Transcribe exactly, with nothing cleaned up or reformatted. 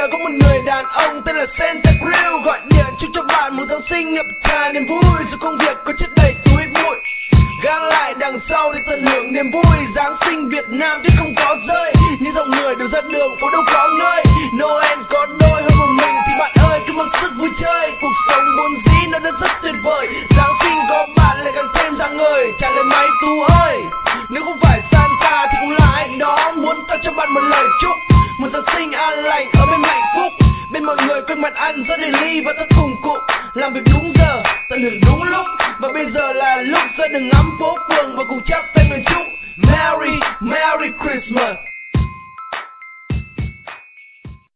giờ có một người đàn ông tên là Santa Cruz gọi điện chúc cho bạn một Giáng sinh ngập tràn niềm vui. Dù công việc có chất đầy túi bụi, gác lại đằng sau để tận hưởng niềm vui. Giáng sinh Việt Nam tuyết không có rơi, những dòng người đều ra đường phố đâu có nơi. Noel có đôi hơn một mình thì bạn ơi cứ mang sức vui chơi. Cuộc sống vốn dĩ nó đã rất tuyệt vời, Giáng sinh có bạn lại càng thêm rạng ngời. Trả lời máy Tú ơi, nếu không phải Santa thì cũng là ai đó muốn tao cho bạn một lời chúc, một Giáng sinh an lành ở bên hạnh phúc, bên mọi người quên mặt ăn rất đầy ly và ta cùng cụm làm việc đúng giờ, tận hưởng đúng lúc. Và bây giờ là lúc ra đường ngắm phố phường và cùng chắp tay nguyện chúc Merry Merry Christmas.